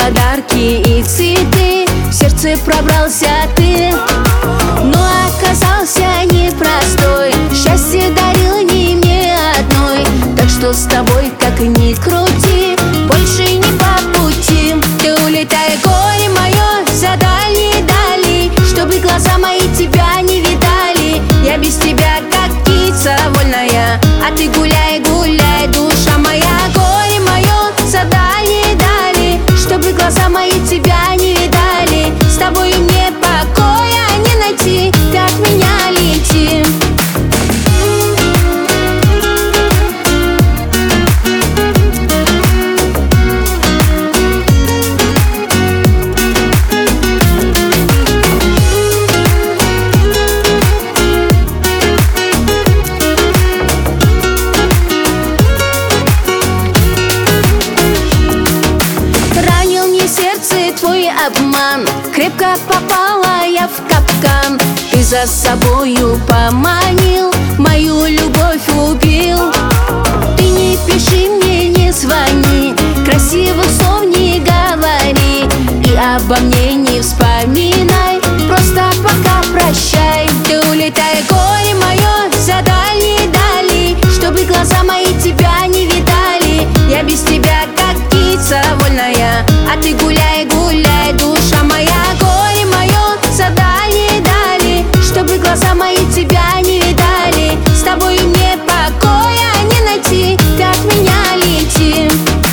подарки и цветы, в сердце пробрался ты, но оказался непростой. Счастье дарил не мне одной, так что с тобой, как ни крути, больше не по пути. Ты улетай, горе мое, за дальние дали, чтобы глаза мои тебя не видали. Я без тебя как птица вольная, а ты гуляй, гуляй, душа моя. Горе мое, за дальние дали, чтобы глаза мои тебя не видали. С тобой мне покоя не найти, ты от меня лети. Твой обман, крепко попала я в капкан. Ты за собою поманил, мою любовь убил. Ты не пиши мне, не звони, красивых слов не говори, и обо мне не вспоминай, просто пока прощай. Ты улетай, горе мое, за дальние дали, чтобы глаза мои тебя не видали. Я без тебя как птица вольная, а ты гуляй, гуляй, душа моя. Горе мое, за дальние дали, чтобы глаза мои тебя не видали. С тобой мне покоя не найти, ты от меня лети.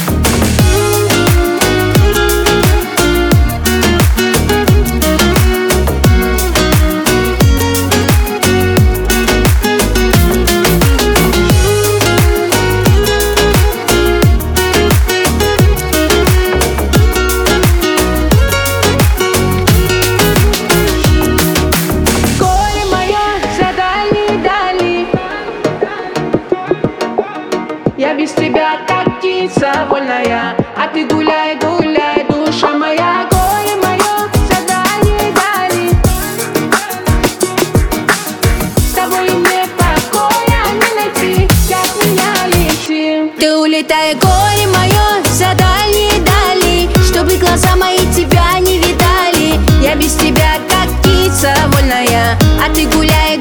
Я без тебя как птица вольная, а ты гуляй, гуляй, душа моя. Горе мое, за дальние дали, с тобой мне покоя не найти, ты от меня лети. Ты улетай, горе мое, за дальние дали, чтобы глаза мои тебя не видали. Я без тебя как птица вольная, а ты гуляй,